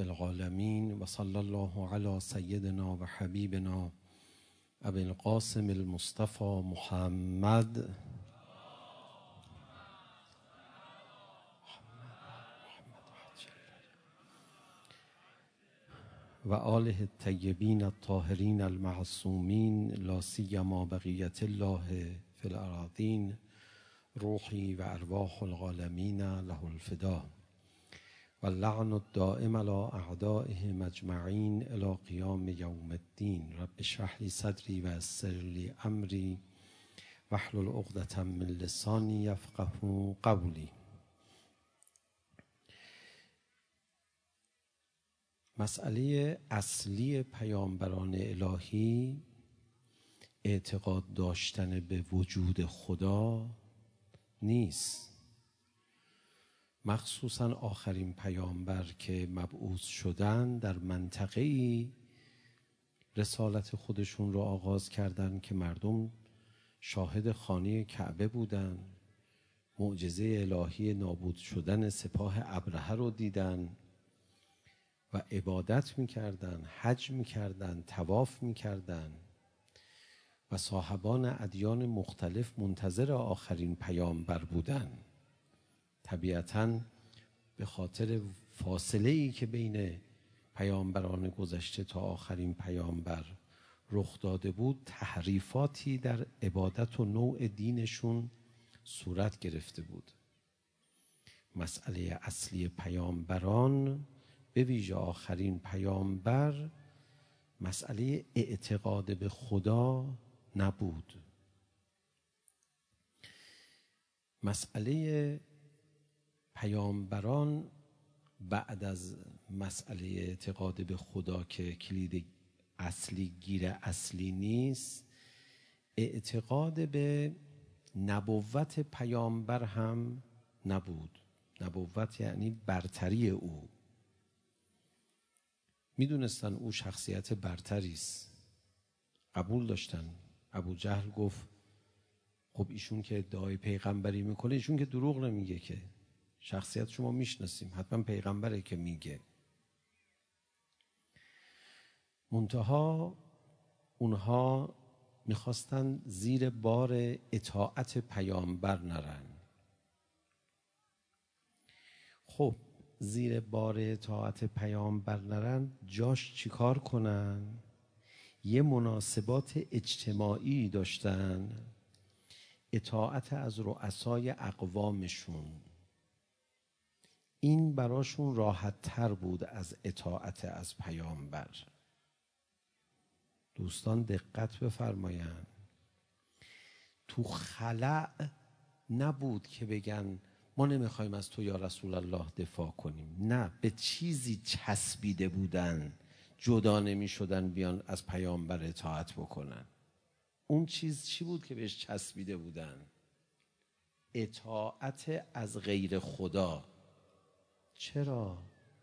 العالمین و صلی الله علی سیدنا و حبیبنا ابی القاسم المصطفى محمد و آله الطیبین الطاهرین المعصومین لا سیما بقیت الله فی الارضین روحی و ارواح العالمین له الفدا و اللعن الدائم علی اعدائهم اجمعین الی قیام یوم الدین. رب اشرح لی صدری و یسر لی امری واحلل عقدة من لسانی یفقهوا قولی. مسئله اصلی پیامبران الهی اعتقاد داشتن به وجود خدا نیست. مخصوصا آخرین پیامبر که مبعوث شدن در منطقه‌ای رسالت خودشون رو آغاز کردن که مردم شاهد خانه کعبه بودن، معجزه الهی نابود شدن سپاه ابرهه رو دیدن و عبادت میکردن، حج میکردن، طواف میکردن و صاحبان ادیان مختلف منتظر آخرین پیامبر بودن. طبیعتاً به خاطر فاصله‌ای که بین پیامبران گذشته تا آخرین پیامبر رخ داده بود، تحریفاتی در عبادت و نوع دینشون صورت گرفته بود. مسئله اصلی پیامبران به ویژه آخرین پیامبر مسئله اعتقاد به خدا نبود. مسئله پیامبران بعد از مسئله اعتقاد به خدا که کلید اصلی گیر اصلی نیست، اعتقاد به نبوت پیامبر هم نبود. نبوت یعنی برتری او. میدونستن او شخصیت برتری است، قبول داشتن. ابو جهل گفت خب ایشون که ادعای پیغمبری میکنه، ایشون که دروغ نمیگه، که شخصیت شما میشناسیم، حتما پیغمبره که میگه. منتها اونها میخواستن زیر بار اطاعت پیامبر نرن. خب زیر بار اطاعت پیامبر نرن، جاش چیکار کنن؟ یه مناسبات اجتماعی داشتن، اطاعت از رؤسای اقوامشون. این براشون راحت تر بود از اطاعت از پیامبر. دوستان دقت بفرمایند، تو خلأ نبود که بگن ما نمیخوایم از تو یا رسول الله دفاع کنیم. نه، به چیزی چسبیده بودن، جدا نمیشدن بیان از پیامبر اطاعت بکنن. اون چیز چی بود که بهش چسبیده بودن؟ اطاعت از غیر خدا. چرا؟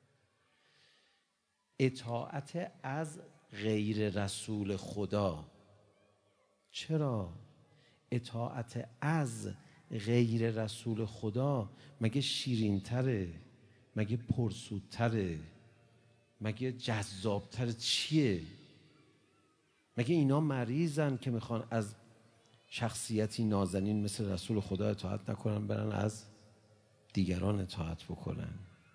اطاعت از غیر رسول خدا. چرا؟ اطاعت از غیر رسول خدا مگه شیرین‌تره؟ مگه پرسودتره؟ مگه جذابتره؟ چیه؟ مگه اینا مریضن که میخوان از شخصیتی نازنین مثل رسول خدا اطاعت نکنن، برن از دیگران اطاعت بکنن؟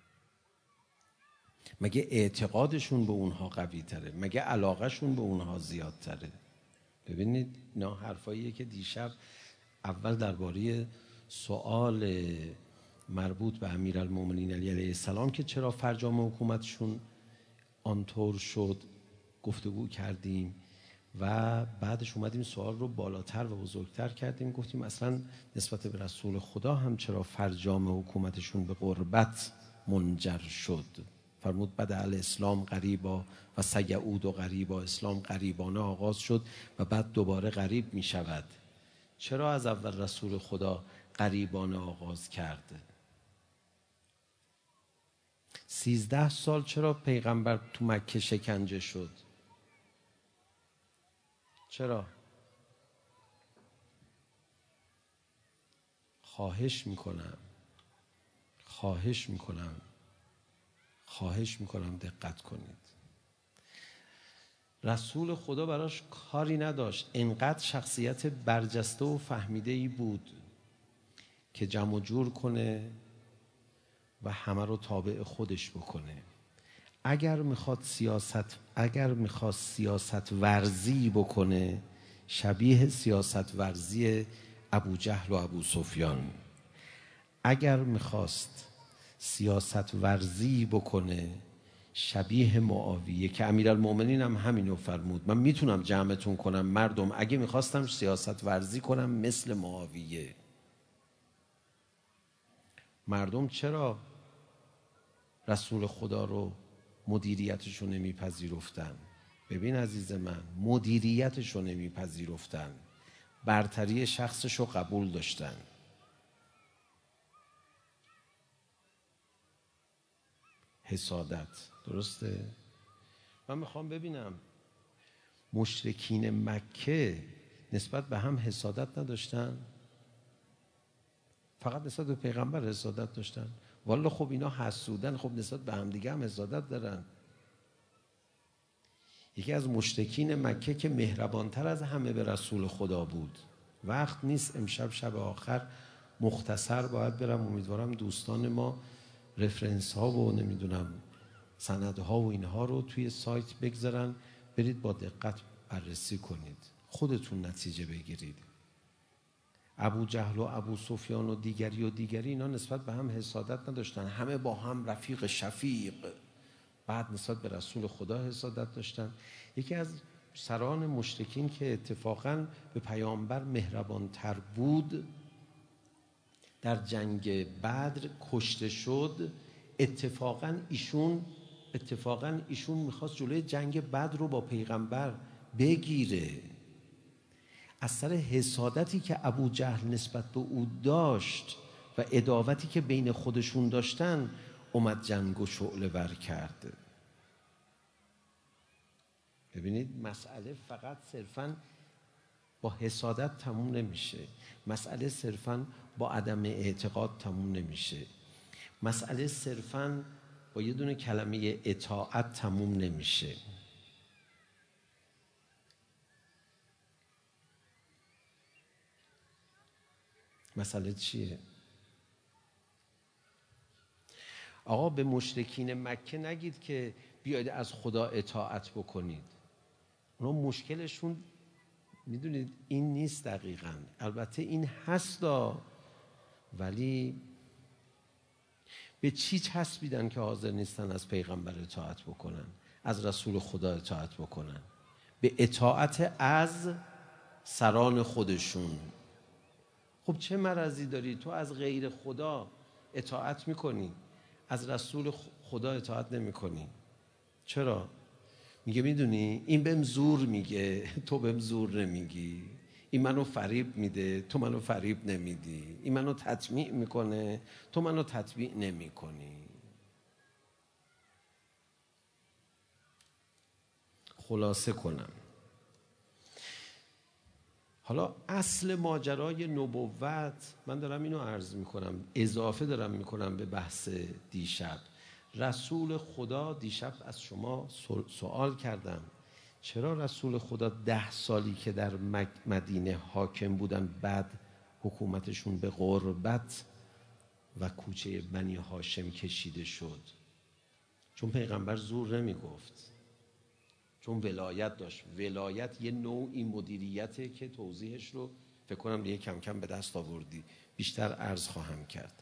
مگه اعتقادشون به اونها قوی تره؟ مگه علاقهشون به اونها زیادتره؟ ببینید اینا حرفاییه که دیشب اول درباره سوال مربوط به امیرالمومنین علی علیه السلام که چرا فرجام حکومتشون آنطور شد گفتگو کردیم و بعدش اومدیم سوال رو بالاتر و بزرگتر کردیم، گفتیم اصلا نسبت به رسول خدا هم چرا فرجام حکومتشون به غربت منجر شد. فرمود بدأ الاسلام غریبا و سیعود و غریبا، اسلام غریبانه آغاز شد و بعد دوباره غریب می شود. چرا از اول رسول خدا غریبانه آغاز کرد؟ 13 سال چرا پیغمبر تو مکه شکنجه شد؟ چرا؟ خواهش میکنم خواهش میکنم دقت کنید. رسول خدا براش کاری نداشت، انقدر شخصیت برجسته و فهمیده‌ای بود که جمع و جور کنه و همه رو تابع خودش بکنه. اگر میخواد سیاست ورزی بکنه، شبیه سیاست ورزی ابو جهل و ابو سفیان. اگر میخواست سیاست ورزی بکنه، شبیه معاویه که امیرالمومنین هم همینو فرمود. من میتونم جمعتون کنم مردم اگه میخواستم سیاست ورزی کنم مثل معاویه. مردم چرا رسول خدا رو مدیریتشو نمیپذیرفتن؟ ببین عزیز من، مدیریتشو نمیپذیرفتن، برتری شخصشو قبول داشتن. حسادت، درسته؟ من میخوام ببینم مشرکین مکه نسبت به هم حسادت نداشتن؟ فقط نسبت به پیغمبر حسادت داشتن؟ والا خب اینا حسودن، خب نسبت به هم دیگه هم حسادت دارن. یکی از مشرکین مکه که مهربانتر از همه به رسول خدا بود. وقت نیست، امشب شب آخر مختصر باید برم، امیدوارم دوستان ما رفرنس ها و نمیدونم سندها و اینها رو توی سایت بگذارن، برید با دقت بررسی کنید، خودتون نتیجه بگیرید. ابو جهل و ابو سفیان و دیگری اینا نسبت به هم حسادت نداشتن، همه با هم رفیق شفیق. بعد نسبت به رسول خدا حسادت داشتن. یکی از سران مشرکین که اتفاقاً به پیامبر مهربانتر بود، در جنگ بدر کشته شد. اتفاقاً ایشون میخواست جلوی جنگ بدر رو با پیغمبر بگیره. از سر حسادتی که ابو جهل نسبت به او داشت و عداوتی که بین خودشون داشتن، اومد جنگ و شعله ور کرد. ببینید مسئله فقط صرفاً با حسادت تموم نمیشه، مسئله صرفاً با عدم اعتقاد تموم نمیشه، مسئله صرفاً با یه دونه کلمه اطاعت تموم نمیشه. مسئله چیه؟ آقا به مشرکین مکه نگید که بیاید از خدا اطاعت بکنید. اونا مشکلشون میدونید این نیست دقیقاً، البته این هستا، ولی به چی چسبیدن که حاضر نیستن از پیغمبر اطاعت بکنن، از رسول خدا اطاعت بکنن؟ به اطاعت از سران خودشون. خب چه مرضی داری؟ تو از غیر خدا اطاعت میکنی، از رسول خدا اطاعت نمیکنی. چرا؟ میگه میدونی این بهم زور میگه، تو بهم زور نمیگی. این منو فریب میده، تو منو فریب نمیدی. این منو تطمیع میکنه، تو منو تطمیع نمیکنی. خلاصه کنم، حالا اصل ماجرای نبوت من دارم اینو عرض میکنم، اضافه دارم میکنم به بحث دیشب. رسول خدا، دیشب از شما سوال کردم چرا رسول خدا 10 سالی که در مدینه حاکم بودن بعد حکومتشون به غربت و کوچه بنی هاشم کشیده شد؟ چون پیغمبر زور نمی گفت، چون ولایت داشت. ولایت یه نوعی مدیریته که توضیحش رو فکر کنم دیگه کم کم به دست آوردی، بیشتر عرض خواهم کرد.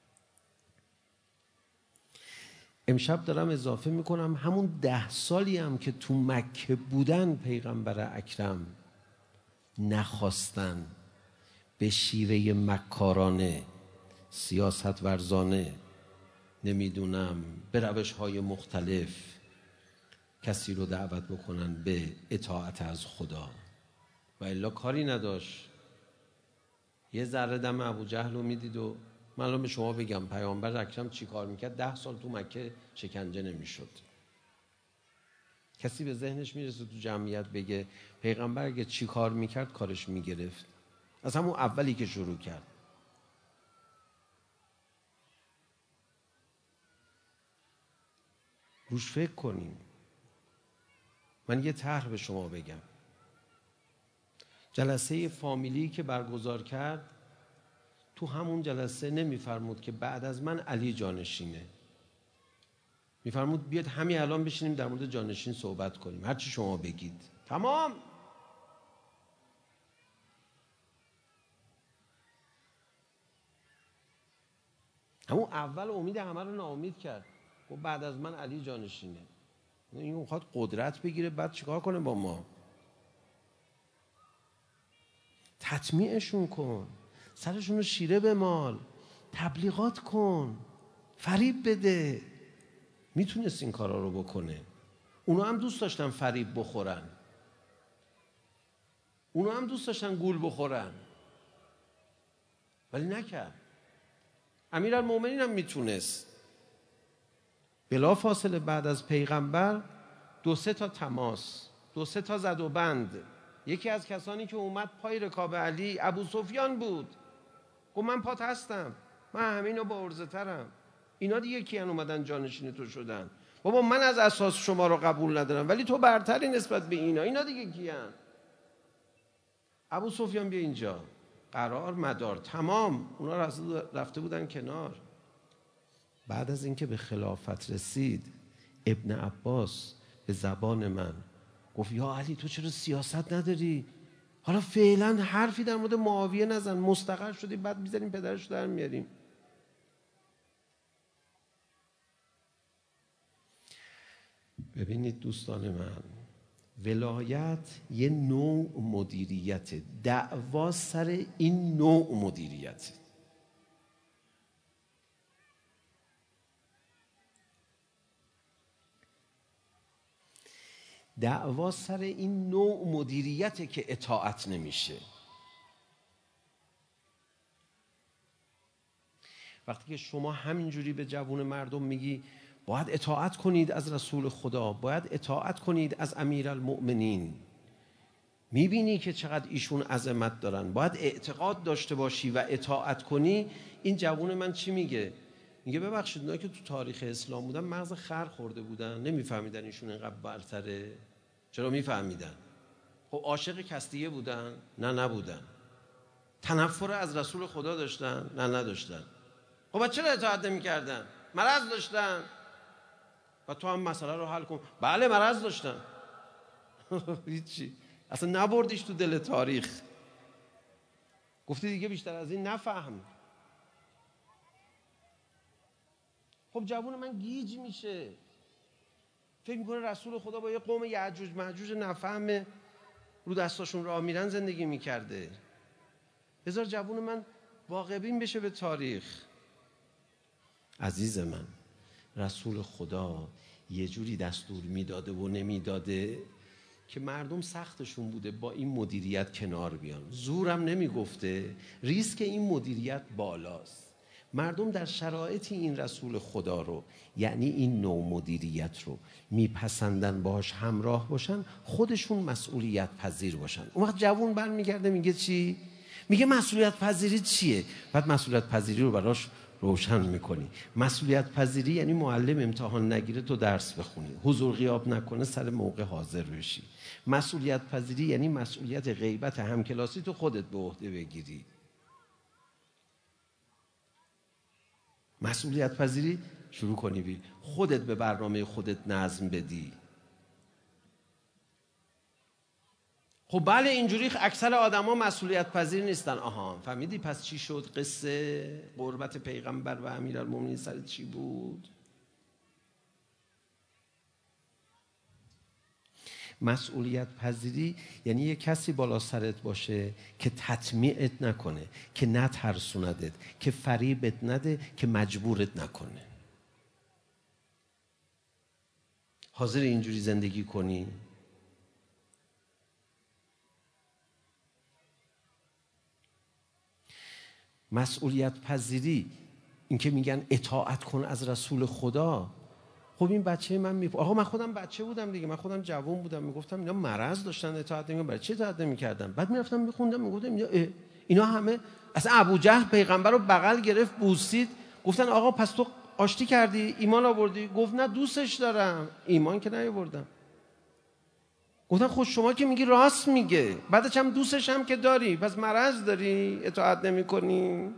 امشب دارم اضافه میکنم همون 10 سالی هم که تو مکه بودن پیغمبر اکرم نخواستن به شیوه مکارانه، سیاست ورزانه، نمیدونم به روش های مختلف کسی رو دعوت بکنن به اطاعت از خدا، و الا کاری نداشت. یه ذره دم ابو جهل رو میدید و من الان به شما بگم پیامبر اکرم چی کار میکرد؟ 10 سال تو مکه شکنجه نمیشد. کسی به ذهنش میرسه تو جمعیت بگه پیغمبر اگه چی کار میکرد کارش میگرفت؟ از همون اولی که شروع کرد. روش فکر کنیم. من یه طرح به شما بگم. جلسه فامیلی که برگزار کرد، تو همون جلسه نمیفرمود که بعد از من علی جانشینه، میفرمود بیاد همین الان بشینیم در مورد جانشین صحبت کنیم، هر چی شما بگید. تمام. همون اول امید همه رو ناامید کرد. و بعد از من علی جانشینه. این میخواد قدرت بگیره بعد چیکار کنه با ما؟ تطمیعشون کن، سرشون رو شیره بمال، تبلیغات کن، فریب بده. میتونست این کارا رو بکنه. اونا هم دوست داشتن فریب بخورن، اونا هم دوست داشتن گول بخورن، ولی نکرد. امیرالمومنین هم میتونست. بلا فاصله بعد از پیغمبر 2-3 تا تماس، 2-3 تا زد و بند. یکی از کسانی که اومد پای رکاب علی ابو سفیان بود. گفت من پات هستم، من همینو با عرضه ترم. اینا دیگه کیان اومدن جانشین تو شدن؟ بابا من از اساس شما رو قبول ندارم ولی تو برتری نسبت به اینا دیگه کیان؟ ابو سفیان بیا اینجا. قرار مدار تمام. اونا رفته بودن کنار. بعد از اینکه به خلافت رسید، ابن عباس به زبان من گفت یا علی تو چرا سیاست نداری؟ حالا فعلا حرفی در مورد معاویه نزن، مستقر شدی بعد میذاریم پدرش در میاریم. ببینید دوستان من، ولایت یه نوع مدیریت، دعوا سر این نوع مدیریت. دعوا سر این نوع مدیریته که اطاعت نمیشه. وقتی که شما همینجوری به جوون مردم میگی باید اطاعت کنید از رسول خدا، باید اطاعت کنید از امیرالمؤمنین، میبینی که چقدر ایشون عظمت دارن، باید اعتقاد داشته باشی و اطاعت کنی. این جوون من چی میگه؟ میگه ببخشید اونایی که تو تاریخ اسلام بودن مغز خر خورده بودن، نمیفهمیدن ایشون اینقدر برتره. چرا میفهمیدن؟ خب عاشق کستیه بودن؟ نه نبودن. تنفر از رسول خدا داشتن؟ نه نداشتن. خب چرا اطاعت نمیکردن؟ مرض داشتن. و تو هم مسئله رو حل کن. بله مرض داشتن. هیچی، اصلا نبردیش تو دل تاریخ. گفتی دیگه بیشتر از این نفهم. خب جوون من گیج میشه، فکر میکنه رسول خدا با یه قوم یعجوج معجوج نفهم رو دستاشون راه میرن زندگی میکرده. بذار جوون من واقع‌بین بشه به تاریخ. عزیز من، رسول خدا یه جوری دستور میداده و نمیداده که مردم سختشون بوده با این مدیریت کنار بیان. زورم نمیگفته، ریسک این مدیریت بالاست. مردم در شرایط این رسول خدا رو، یعنی این نوع مدیریت رو میپسندن، باهاش همراه باشن، خودشون مسئولیت پذیر باشن. اون وقت جوون برمیگرده میگه چی؟ میگه مسئولیت پذیری چیه؟ بعد مسئولیت پذیری رو براش روشن میکنی. مسئولیت پذیری یعنی معلم امتحان نگیره تو درس بخونی، حضور غیاب نکنه سر موقع حاضر بشی. مسئولیت پذیری یعنی مسئولیت غیبت همکلاسی تو خودت به عهده بگیری. مسئولیت پذیری شروع کنی خودت به برنامه خودت نظم بدی. خب بله اینجوری اکثر آدما مسئولیت پذیر نیستن. آها فهمیدی پس چی شد؟ قصه قربت پیغمبر و امیرالمومنین سر چی بود؟ مسئولیت پذیری یعنی یه کسی بالا سرت باشه که تطمیعت نکنه، که نترسوندت، که فریبت نده، که مجبورت نکنه. حاضر اینجوری زندگی کنی؟ مسئولیت پذیری این که میگن اطاعت کن از رسول خدا. خب این بچه من آقا من خودم بچه بودم دیگه، من خودم جوان بودم، میگفتم اینا مرض داشتن اطاعت نمی‌کردن، برای چی اطاعت نمی‌کردن؟ بعد میرفتم میخوندم میگفتم اینا همه اصلا ابو جهل پیغمبر رو بغل گرفت بوسید، گفتن آقا پس تو آشتی کردی، ایمان آوردی، گفت نه دوستش دارم. ایمان که نیاوردم. گفتن خود شما که میگی راست میگه، بعدش هم دوستش هم که داری، پس مرض داری، اطاعت نمی کنی.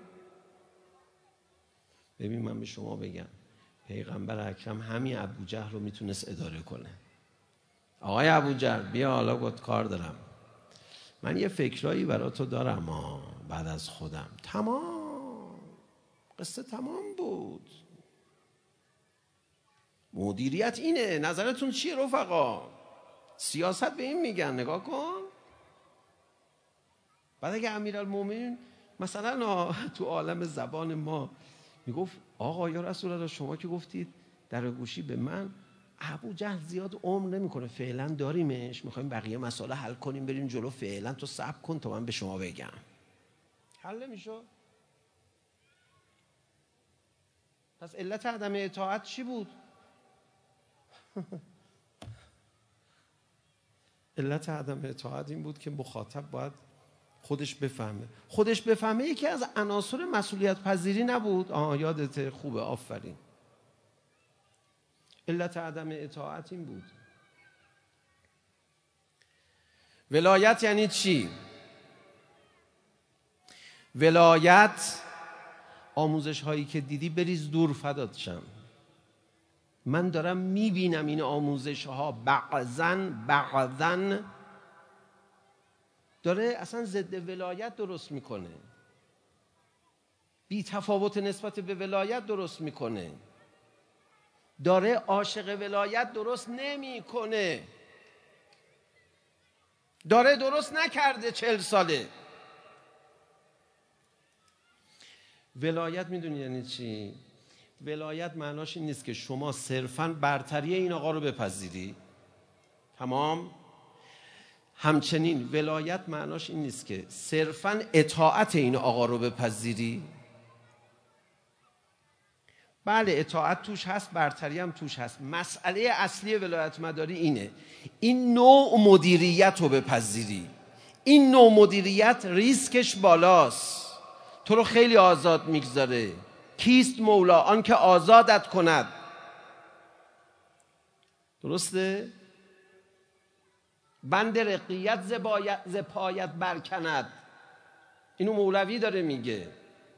ببین من به شما بگم پیغمبر اکرم همین ابوجهل رو میتونست اداره کنه. آقای ابوجهل بیا حالا باید کار دارم، من یه فکرایی برای تو دارم بعد از خودم. تمام، قصه تمام بود. مدیریت اینه. نظرتون چیه رفقا؟ سیاست به این میگن. نگاه کن. بعد اگه امیرالمومنین مثلا تو عالم زبان ما میگفت آقا یا رسول الله شما که گفتید در گوشی به من، ابوجهل زیاد عمر نمیکنه، فعلا داریمش، میخوایم بقیه مسائل حل کنیم بریم جلو، فعلا تو صبر کن تا من به شما بگم. حل نمیشه. پس علت عدم اطاعت چی بود؟ علت عدم اطاعت این بود که مخاطب باید خودش بفهمه. یکی از عناصر مسئولیت پذیری نبود. یادته؟ خوبه، آفرین. علت عدم اطاعت این بود. ولایت یعنی چی؟ ولایت آموزش هایی که دیدی بریز دور فدات شم. من دارم میبینم این آموزش ها بعضن داره اصلا ضد ولایت درست میکنه، بی تفاوت نسبت به ولایت درست میکنه، داره عاشق ولایت درست نمیکنه، داره درست نکرده 40 ساله. ولایت میدونی یعنی چی؟ ولایت معناش این نیست که شما صرفاً برتری این آقا رو بپذیری. تمام. همچنین ولایت معناش این نیست که صرفاً اطاعت این آقا رو بپذیری. بله اطاعت توش هست، برتری هم توش هست. مسئله اصلی ولایت مداری اینه، این نوع مدیریت رو بپذیری. این نوع مدیریت ریسکش بالاست، تو رو خیلی آزاد میگذاره. کیست مولا؟ آن که آزادت کند. درسته؟ بند رقیت ز پایت برکند. اینو مولوی داره میگه.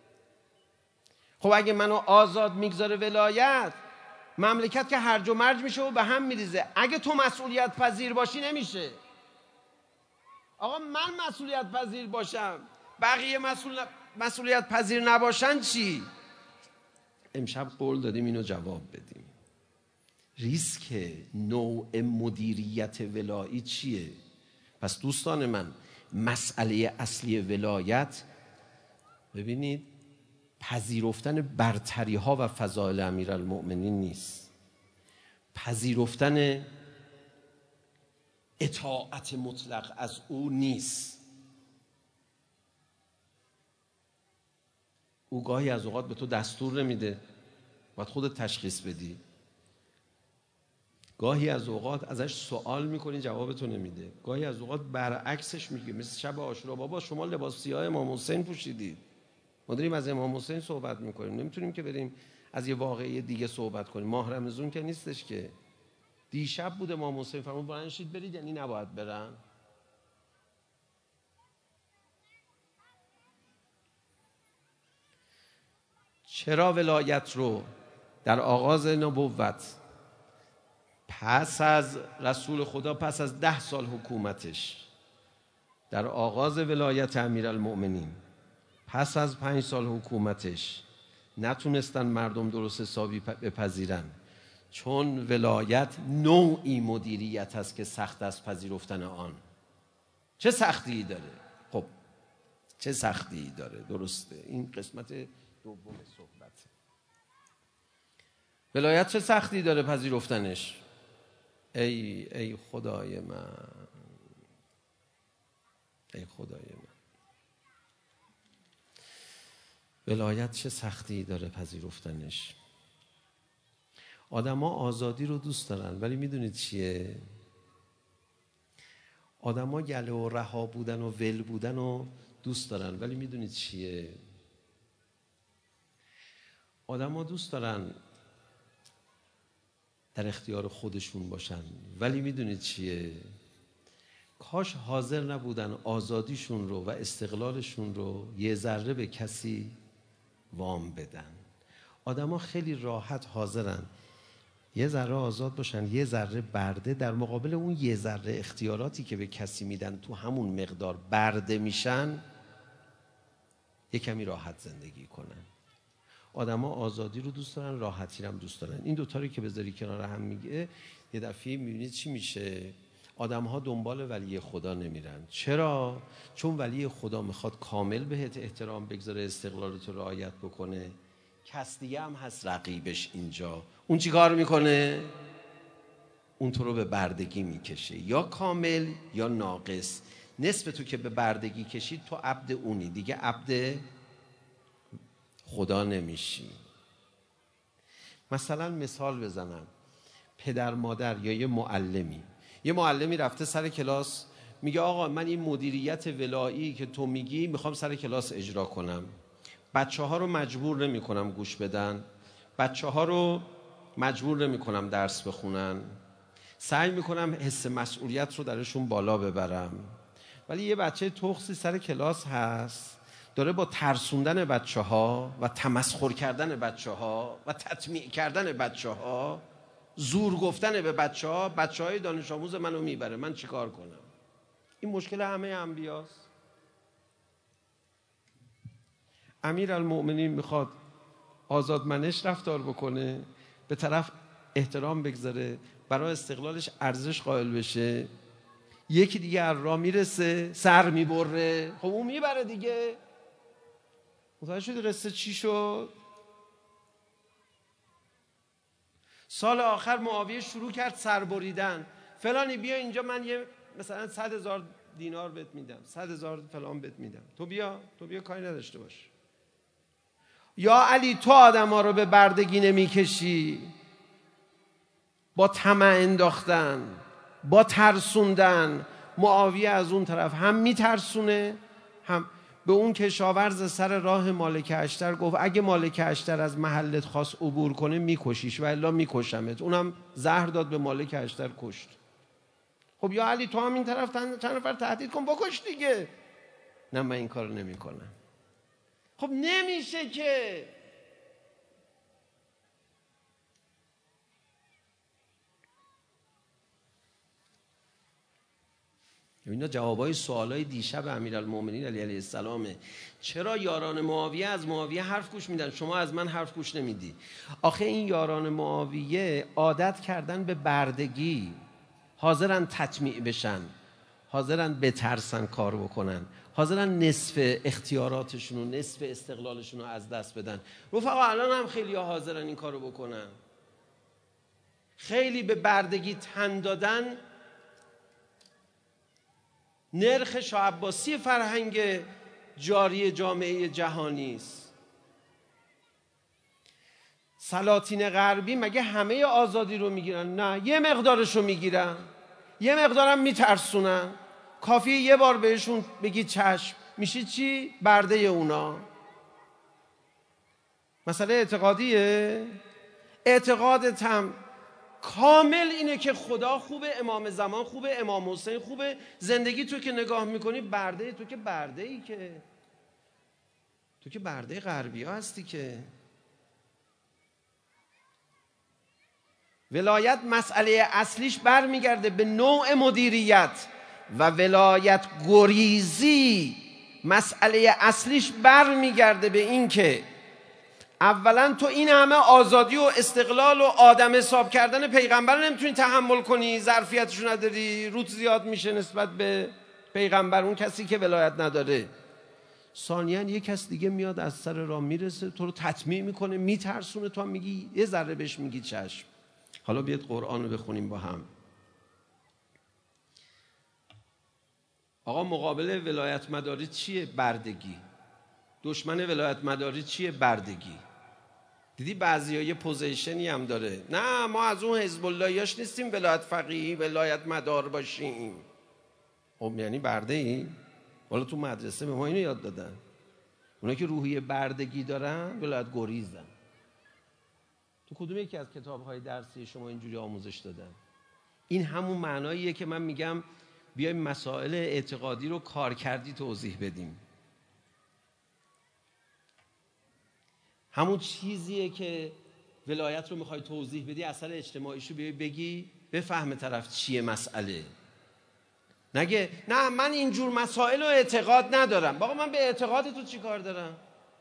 خب اگه منو آزاد میگذاره ولایت، مملکت که هرج و مرج میشه و به هم میریزه. اگه تو مسئولیت پذیر باشی نمیشه. آقا من مسئولیت پذیر باشم، بقیه مسئولیت پذیر نباشن چی؟ امشب قول دادیم اینو جواب بدیم. ریسک نوع مدیریت ولایی چیه؟ پس دوستان من، مسئله اصلی ولایت ببینید پذیرفتن برتری ها و فضائل امیرالمؤمنین نیست، پذیرفتن اطاعت مطلق از او نیست. او گاهی از اوقات به تو دستور نمیده، باید خودت تشخیص بدی. گاهی از اوقات ازش سوال میکنی جوابتو نمیده. گاهی از اوقات برعکسش میگه. مثل شب عاشورا، بابا شما لباس سیاه امام حسین پوشیدید، ما داریم از امام حسین صحبت میکنیم، نمیتونیم که بریم از یه واقعه دیگه صحبت کنیم. ماه رمضان که نیستش که. دیشب بود امام حسین فرمود بلند شید برید، یعنی نباید برن. چرا ولایت رو در آغاز نبوت پس از رسول خدا، پس از 10 سال حکومتش، در آغاز ولایت امیرالمؤمنین پس از 5 سال حکومتش نتونستن مردم درست حسابی بپذیرن؟ چون ولایت نوعی مدیریت هست که سخت از پذیرفتن آن. چه سختی داره؟ خب چه سختی داره؟ درسته، این قسمت دوم صحبت. ولایت چه سختی داره پذیرفتنش؟ ای خدای من، ای خدای من، ولایت چه سختی داره پذیرفتنش. آدم ها آزادی رو دوست دارن، ولی میدونید چیه؟ آدم ها گله و رها بودن و ول بودن رو دوست دارن، ولی میدونید چیه؟ آدم ها دوست دارن در اختیار خودشون باشن. ولی میدونید چیه؟ کاش حاضر نبودن آزادیشون رو و استقلالشون رو یه ذره به کسی وام بدن. آدما خیلی راحت حاضرن یه ذره آزاد باشن، یه ذره برده، در مقابل اون یه ذره اختیاراتی که به کسی میدن تو همون مقدار برده میشن، یه کمی راحت زندگی کنن. آدما آزادی رو دوست دارن، راحتی رو هم دوست دارن. این دوتا رو که بذاری کنار هم میگه، یه دفعه میبینید چی میشه؟ آدم‌ها دنبال ولی خدا نمیرن. چرا؟ چون ولی خدا میخواد کامل بهت احترام بگذاره، استقلالت رو رعایت بکنه. کس دیگه هم هست رقیبش اینجا، اون چی کار میکنه؟ اون تو رو به بردگی میکشه، یا کامل یا ناقص. نصف تو که به بردگی کشید تو عبد اونی، دیگه عبد خدا نمیشی. مثلا مثال بزنم، پدر مادر یا یه معلمی رفته سر کلاس میگه آقا من این مدیریت ولایی که تو میگی میخوام سر کلاس اجرا کنم. بچه ها رو مجبور نمی کنم گوش بدن، بچه ها رو مجبور نمی کنم درس بخونن، سعی میکنم حس مسئولیت رو درشون بالا ببرم. ولی یه بچه تخصی سر کلاس هست داره با ترسوندن بچه ها و تمسخر کردن بچه ها و تطمیع کردن بچه ها، زور گفتن به بچه ها، بچه های دانش آموز منو میبره. من چیکار کنم؟ این مشکل همه انبیاست. امیرالمؤمنین میخواد آزادمنش رفتار بکنه، به طرف احترام بگذاره، برای استقلالش ارزش قائل بشه. یکی دیگه از راه میرسه سر میبره، خب اون میبره دیگه. متوجه شدی قصه چی شد؟ سال آخر معاویه شروع کرد سر بریدن. فلانی بیا اینجا، من یه مثلا 100,000 دینار بهت میدم، 100,000 فلان بهت میدم، تو بیا کاری نداشته باش. یا علی تو آدم ها رو به بردگی نمیکشی، با طمع انداختن، با ترسوندن. معاویه از اون طرف هم میترسونه، هم به اون کشاورز سر راه مالک اشتر گفت اگه مالک اشتر از محلت خواست عبور کنه میکشیش و الا میکشمت. اونم زهر داد به مالک اشتر، کشت. خب یا علی تو هم این طرف چند نفر تهدید کن، بکش دیگه. نه من این کار نمی کنم. خب نمیشه که. اینا جوابای سوالای دیشب امیرالمؤمنین علی علیه السلامه. چرا یاران معاویه از معاویه حرف گوش میدن، شما از من حرف گوش نمیدی؟ آخه این یاران معاویه عادت کردن به بردگی، حاضرن تطمیع بشن، حاضرن بترسن کار بکنن، حاضرن نصف اختیاراتشون و نصف استقلالشون رو از دست بدن. رفقا الان هم خیلی ها حاضرن این کارو بکنن. خیلی به بردگی تن دادن نرخ شاه عباسی فرهنگ جاری جامعه جهانی است. سلاطین غربی مگه همه آزادی رو میگیرن؟ نه، یه مقدارش رو میگیرن، یه مقدارم میترسونن. کافیه یه بار بهشون بگی چشم، میشه چی؟ برده اونا. مسئله اعتقادیه. اعتقادتم کامل اینه که خدا خوبه، امام زمان خوبه، امام حسین خوبه. زندگی تو که نگاه میکنی برده، تو که برده ای، که تو که برده غربی ها هستی. که ولایت مسئله اصلیش برمیگرده به نوع مدیریت و ولایت گریزی مسئله اصلیش برمیگرده به این که اولا تو این همه آزادی و استقلال و آدم حساب کردن پیغمبر نمیتونی تحمل کنی، ظرفیتشو نداری، روت زیاد میشه نسبت به پیغمبر، اون کسی که ولایت نداره. ثانیاً یک کس دیگه میاد از سر راه میرسه، تو رو تطمیع میکنه، میترسونه، تو هم میگی یه ذره بهش میگی چشم. حالا بیاد قرآن رو بخونیم با هم. آقا مقابل ولایت مداری چیه؟ بردگی. دشمن ولایت مداری چیه؟ بردگی. دیدی بعضی‌ها یه پوزیشنی هم داره، نه ما از اون حزب اللهیاش نیستیم ولایت فقیه ولایت مدار باشیم. خب یعنی برده ایم؟ والا تو مدرسه به ما اینو یاد دادن، اونا که روحیه بردگی دارن ولایت گریزن. تو کدوم یکی از کتاب‌های درسی شما اینجوری آموزش دادن؟ این همون معناییه که من میگم بیایم مسائل اعتقادی رو کارکردی توضیح بدیم. همون چیزیه که ولایت رو میخوای توضیح بدی، اثر اجتماعیشو بیای بگی بفهمه طرف چیه مسئله. نگه نه من اینجور مسائل رو اعتقاد ندارم. بابا من به اعتقاد تو چی کار دارم؟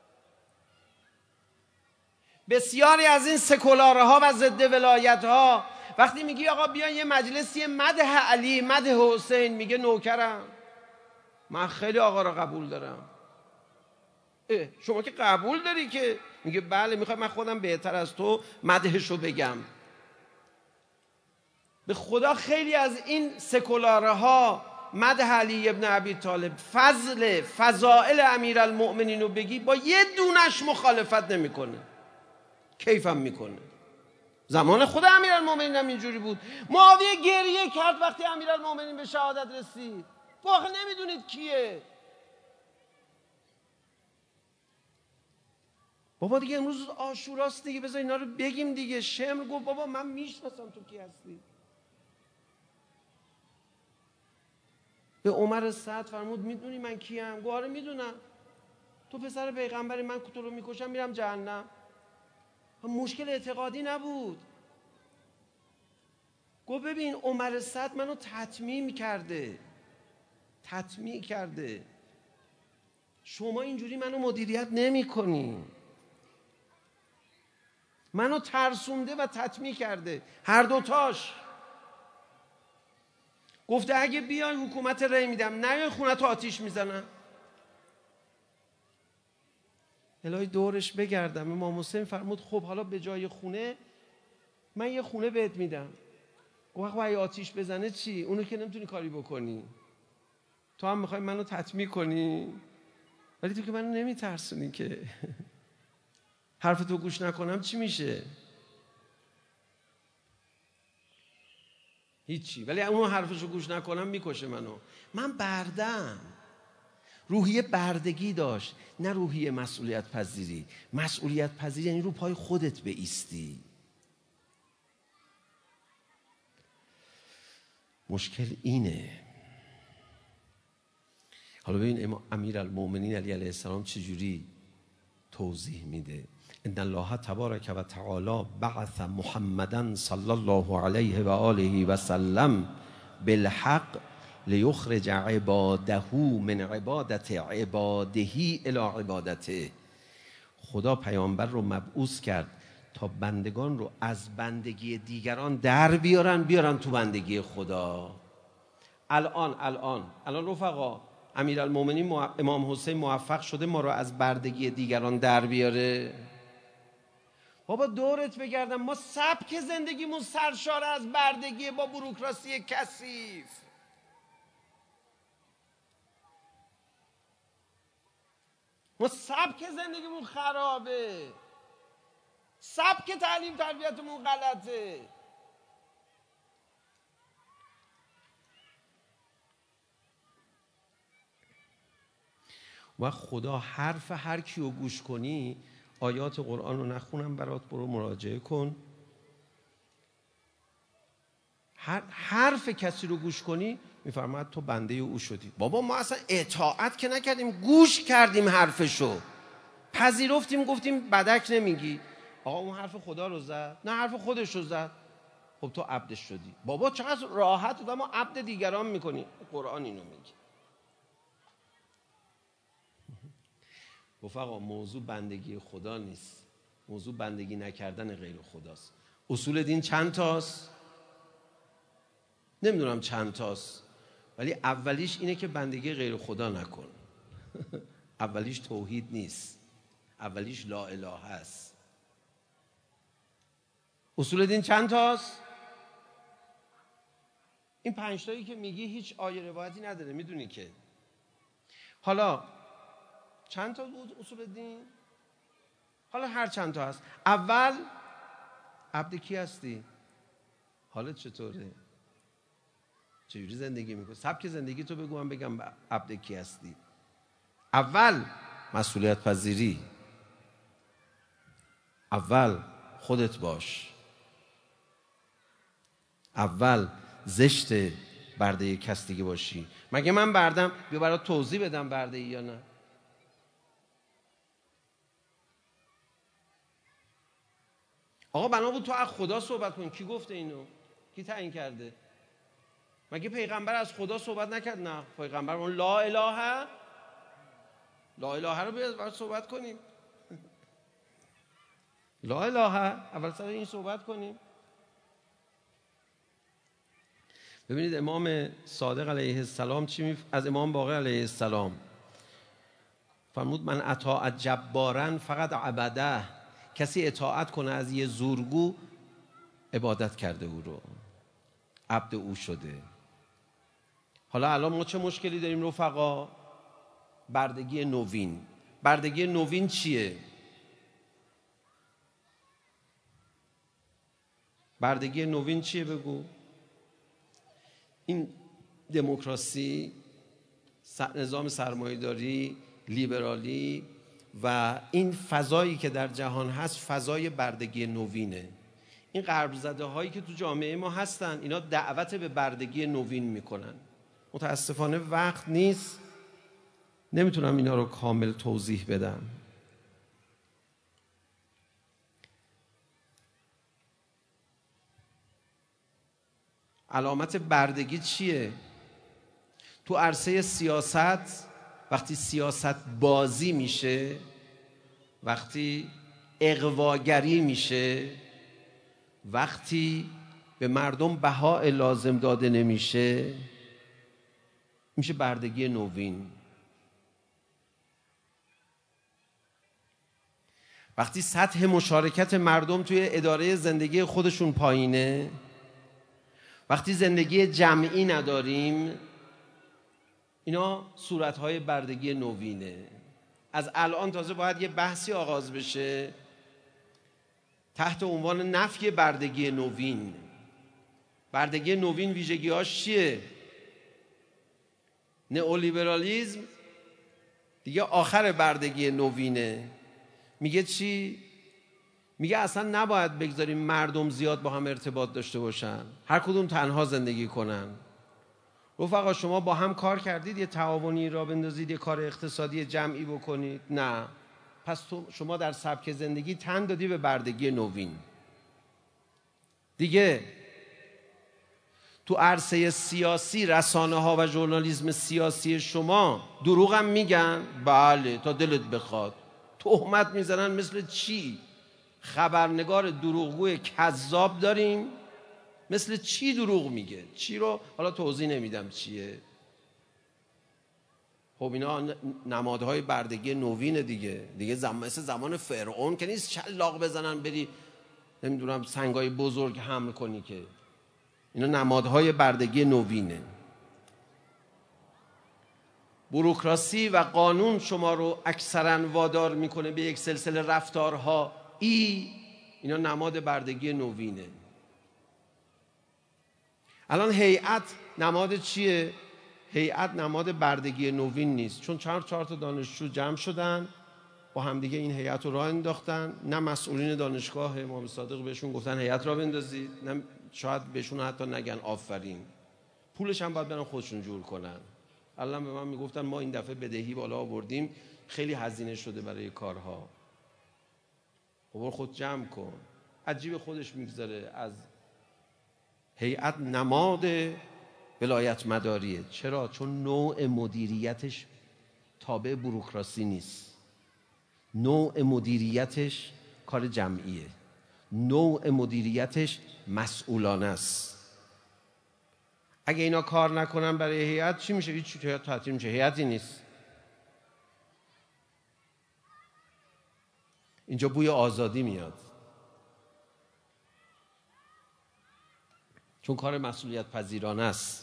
بسیاری از این سکولاره ها و ضد ولایت ها وقتی میگی آقا بیا یه مجلسی مدح علی مدح حسین، میگه نوکرم، من خیلی آقا رو قبول دارم. شما که قبول داری که؟ میگه بله، میخوای من خودم بهتر از تو مدحشو بگم. به خدا خیلی از این سکولاره ها مدح علی ابن ابی طالب، فضائل امیرالمؤمنین رو بگی با یه دونش مخالفت نمیکنه، کیفم میکنه. زمان خود امیرالمؤمنین هم اینجوری بود. معاویه گریه کرد وقتی امیرالمؤمنین به شهادت رسید. واقعا نمیدونید کیه؟ بابا دیگه امروز عاشوراست دیگه، بذار اینا رو بگیم دیگه. شمر گفت بابا من میشناسم تو کی هستی. به عمر سعد فرمود میدونی من کیم؟ گفت آره میدونم، تو پسر پیغمبری، من تو رو میکشم میرم جهنم. مشکل اعتقادی نبود. گفت ببین عمر سعد منو تطمیع کرده، شما اینجوری منو مدیریت نمی کنی. منو ترسونده و تطمیع کرده، هر دوتاش. گفته اگه بیای حکومت ری میدم، نه خونت آتیش میزنم. الهی دورش بگردم. امام حسین فرمود خب حالا به جای خونه من یه خونه بهت میدم. گفت اگه آتیش بزنه چی؟ اونو که نمیتونی کاری بکنی. تو هم میخوای منو تطمیع کنی، ولی تو که منو نمیترسونی که. حرف تو گوش نکنم چی میشه؟ هیچی. ولی اون حرفشو گوش نکنم میکشه منو. من بردم. روحیه بردگی داشت، نه روحیه مسئولیت پذیری. مسئولیت پذیری یعنی رو پای خودت بایستی. مشکل اینه. حالا ببین امیرالمؤمنین علی علیه السلام چجوری توضیح میده. ان الله تبارک و تعالی بعث محمدا صلی الله علیه و آله و سلم بالحق لیخرج عباده من عبادت عباده الی عبادته. خدا پیامبر رو مبعوث کرد تا بندگان رو از بندگی دیگران در بیارن تو بندگی خدا. الان رفقا، امیرالمؤمنین امام حسین موفق شده ما رو از بردگی دیگران در بیاره؟ بابا دورت بگردم، ما سبک زندگیمون سرشار از بردگی با بوروکراسی کثیف. ما سبک زندگیمون خرابه، سبک تعلیم تربیتمون غلطه. و خدا حرف هر کیو گوش کنی، آیات قرآن رو نخونم برات، برو مراجعه کن. حرف کسی رو گوش کنی میفرماید تو بنده او شدی. بابا ما اصلا اطاعت که نکردیم، گوش کردیم حرفشو، پذیرفتیم، گفتیم بدک نمیگی. آقا اون حرف خدا رو زد؟ نه حرف خودش رو زد. خب تو عبدش شدی. بابا چقدر راحت بود، ما عبد دیگران میکنی. قرآن اینو میگه. رفقا موضوع بندگی خدا نیست، موضوع بندگی نکردن غیر خداست. اصول دین چند تاست؟ نمیدونم چند تاست، ولی اولیش اینه که بندگی غیر خدا نکن. اولیش توحید نیست، اولیش لا اله است. اصول دین چند تاست؟ این 5 تایی که میگی هیچ آیه روایتی نداره، میدونی که. حالا چند تا بود اصول دین؟ حالا هر چند تا هست. اول عبد کی هستی؟ حالت چطوره؟ چجوری زندگی میکنی؟ سبک زندگی تو بگو، من بگم عبد کی هستی. اول مسئولیت پذیری، اول خودت باش. اول زشت برده کس دیگه باشی. مگه من بردم بیا برات توضیح بدم برده ای یا نه؟ آقا بنا بود تو از خدا صحبت کن. کی گفته اینو؟ کی تعیین کرده؟ مگه پیغمبر از خدا صحبت نکرد؟ نه، پیغمبر اون لا اله رو باید صحبت کنیم. لا اله اول سر این صحبت کنیم. ببینید امام صادق علیه السلام از امام باقر علیه السلام فرمود من اطاعت جبارن فقط عبده، کسی اطاعت کنه از یه زورگو عبادت کرده او رو، عبد او شده. حالا الان ما چه مشکلی داریم رفقا؟ بردگی نوین. بردگی نوین چیه؟ بردگی نوین چیه بگو؟ این دموکراسی، نظام سرمایه‌داری، لیبرالی و این فضایی که در جهان هست فضای بردگی نوینه. این غرب زده هایی که تو جامعه ما هستن اینا دعوت به بردگی نوین میکنن. متاسفانه وقت نیست، نمیتونم اینا رو کامل توضیح بدم. علامت بردگی چیه؟ تو عرصه سیاست وقتی سیاست بازی میشه، وقتی اغواگری میشه، وقتی به مردم بهای لازم داده نمیشه، میشه بردگی نوین. وقتی سطح مشارکت مردم توی اداره زندگی خودشون پایینه، وقتی زندگی جمعی نداریم، اینا صورتهای بردگی نوینه. از الان تازه باید یه بحثی آغاز بشه تحت عنوان نفی بردگی نوین. بردگی نوین ویژگی‌هاش چیه؟ نئولیبرالیسم دیگه آخر بردگی نوینه. میگه چی؟ میگه اصلا نباید بگذاریم مردم زیاد با هم ارتباط داشته باشن، هر کدوم تنها زندگی کنن. رفقا شما با هم کار کردید یه تعاونی را بندازید، یه کار اقتصادی جمعی بکنید؟ نه. پس شما در سبک زندگی تن دادی به بردگی نوین. دیگه تو عرصه سیاسی رسانه ها و ژورنالیسم سیاسی شما دروغ هم میگن؟ بله تا دلت بخواد. تهمت میزنن مثل چی؟ خبرنگار دروغگوی کذاب داریم. مثل چی دروغ میگه؟ چی رو حالا توضیح نمیدم چیه. خب اینا نمادهای بردگی نوینه دیگه مثل زمان فرعون که نیست شلاق بزنن بری نمیدونم سنگای بزرگ حمل کنی که. اینا نمادهای بردگی نوینه. بوروکراسی و قانون شما رو اکثرا وادار میکنه به یک سلسله رفتارها. اینا نماد بردگی نوینه. الان هیئت نماد چیه؟ هیئت نماد بردگی نوین نیست، چون 4 تا دانشجو جمع شدن با همدیگه این هیئت رو راه انداختن. نه مسئولین دانشگاه امام صادق بهشون گفتن هیئت را بندازید، نه شاید بهشون حتی نگن آفرین. پولش هم باید برن خودشون جور کنن. الان به من میگفتن ما این دفعه بدهی بالا آوردیم، خیلی هزینه شده برای کارها. خب خود جمع کن. عجیب خودش میگذاره از هیئت نماد ولایت مداریه. چرا؟ چون نوع مدیریتش تابع بوروکراسی نیست. نوع مدیریتش کار جمعیه. نوع مدیریتش مسئولانه است. اگه اینا کار نکنن برای هیئت چی میشه؟ هیچ چیزی تعطیل میشه. هیئتی نیست. اینجا بوی آزادی میاد، چون کار مسئولیت پذیرانه است.